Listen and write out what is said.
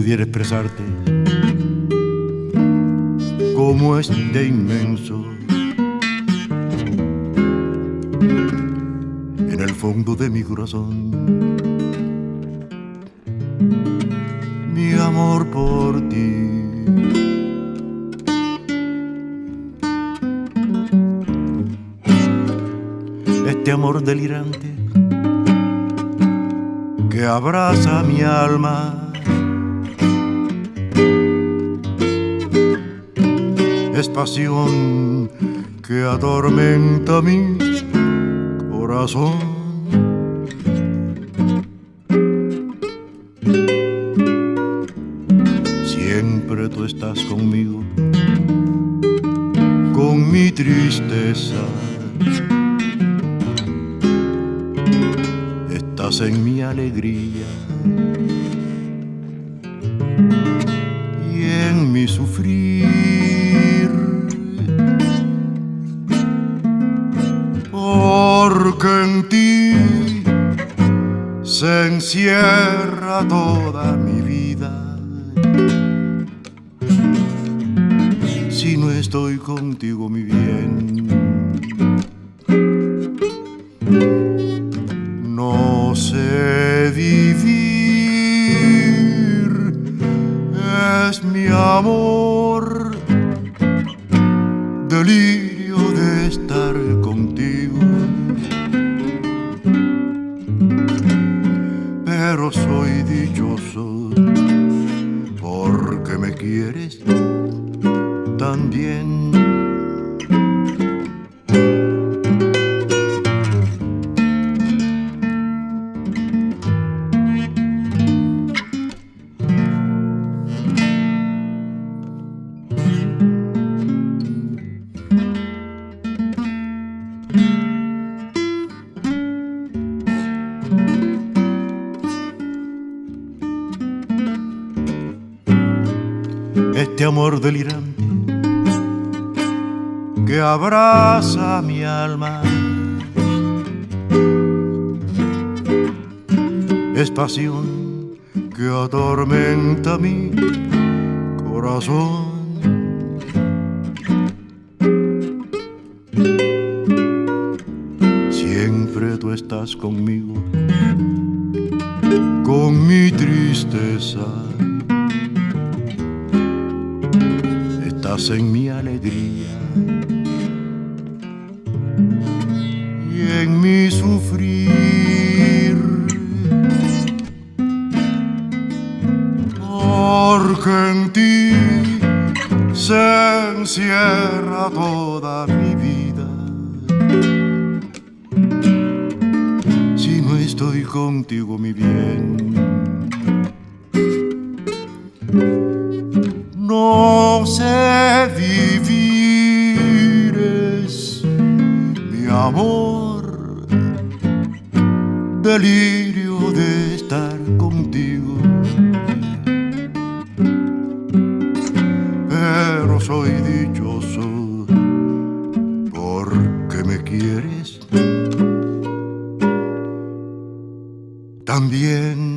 pudiera expresarte como este inmenso en el fondo de mi corazón, mi amor por ti. Este amor delirante que abraza mi alma, es pasión que atormenta mi corazón. Siempre tú estás conmigo, con mi tristeza. Estás en mi alegría y en mi sufrir, porque en ti se encierra toda mi vida. Si no estoy contigo, mi bien, no sé vivir. Es mi amor, delirio de estar contigo, pero soy dichoso porque me quieres también. Este amor delirante que abraza mi alma, es pasión que atormenta mi corazón. Siempre tú estás conmigo, con mi tristeza. Estás en mi alegría y en mi sufrir, porque en ti se encierra toda mi vida. Si no estoy contigo, mi bien, no sé vivir. Es mi amor, delirio de estar contigo, pero soy dichoso porque me quieres también.